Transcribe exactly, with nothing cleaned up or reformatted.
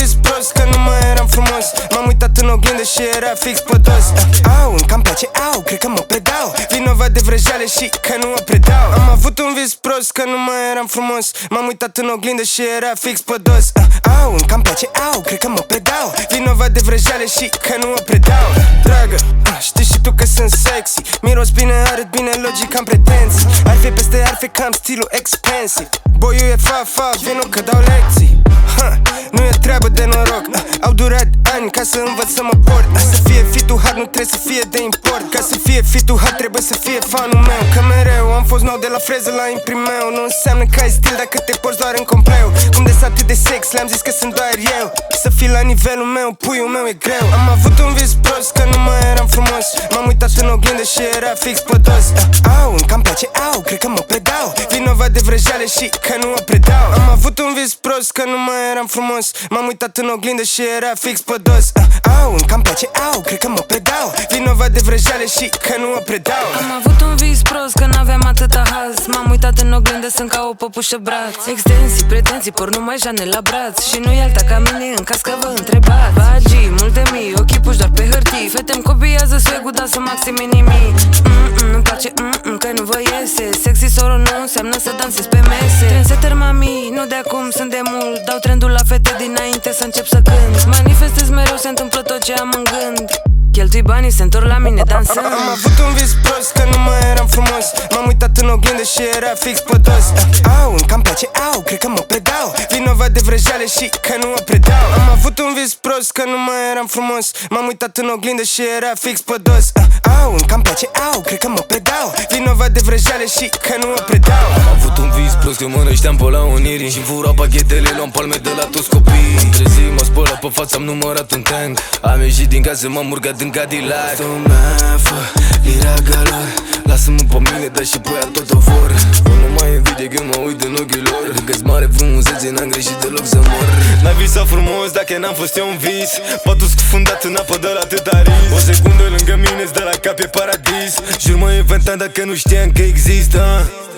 vis prost că nu mai eram frumos. M-am uitat în oglindă și era fix pătos. Au, încă-mi place, au, cred că mă predau. Vinovat de vrăjeală și că nu mă predau. Am avut un vis prost că nu mai eram frumos. M-am uitat în oglindă și era fix pădos. Au, încă-mi place, au, cred că mă predau. Vinovat de vrăjeală și că nu mă predau. Dragă, știi și tu că sunt sexy. Miros bine, arăt bine, logic am pretenții. Ar fi peste ar fi cam stilul expensive. Boiul e fa-fa, vino că dau lecții. ha, Nu e treabă de noroc. Au durat ani ca să învăț să mă port. Să fie fitul hard, nu trebuie să fie de import. Ca să fie fitul hard, trebuie să fie fanul meu. Că mereu am fost nou de la freză la imprimeu. Nu înseamnă că ai stil dacă te porți doar în compleu. Cum de atât de sex, le-am zis că sunt doar eu. Să fii la nivelul meu, puiul meu e greu. Am avut un vis prost că nu mai eram frumos. M-am uitat în oglindă și era fix pătos. Au, încă-mi place, au, cred că mă predau. Vinovat de vrăjeală și că nu mă predau. Am avut un vis prost că nu mai eram frumos. M-am uitat în oglindă și era fix pădos. Au, încă-mi place, au, cred că mă predau. Vinovat de vrăjeală și că nu mă predau. Am avut un vis prost că n-aveam atâta haz. M-am uitat în oglindă, sunt ca o păpușă braț. Extensii, pretenții, por numai Jane la braț. Și nu e alta ca mine în caz că vă întrebați. Bagii, multe mii, ochii puși doar pe hârtii. Fete-mi copiază swag-ul, dar să maxime nimic. Mm-mm, nu-mi place, mm-mm, că nu vă iese. Sexy soro nu înseamnă să dansezi pe mese. Trendsetter mami, nu de acum, sunt de mult. Dau trendul la fete dinainte să încep să cânt. Manifestez mereu, se întâmplă tot ce am în gând. Cheltui banii, se întorc la mine dansând. Am avut un vis prost că nu mai eram frumos. M-am uitat în oglindă și era fix pătos. Au, încă-mi place, au, cred că mă predau. Vinovat de vrăjeală și că nu mă predau. Am avut un vis prost că nu mai eram frumos. M-am uitat în oglindă și era fix pădos. Au, încă-mi place, au, cred că mă predau. Vinovat de vrăjeală și că nu mă predau. Am avut un vis prost că mă nășteam pe la Unirii și fura pachetele, luam palme de la toți copiii. Am trezit, m-a spălat pe față, am numărat un tank. Am ieșit din casă, m-am urcat în Cadillac. Stomea, fă, lira galor. Lasă-mă pe mine, dar și pe ea tot o vor. Nu mai invidie când mă uit în ochii lor. Că-s mare frumusețe, n-am greșit deloc să mor. N-am visat frumos dacă n-am fost eu un vis. Patul scufundat în apă de la atâta risc. O secundă lângă mine-ți de la cap e paradis. Jur mă inventam dacă nu știam că există.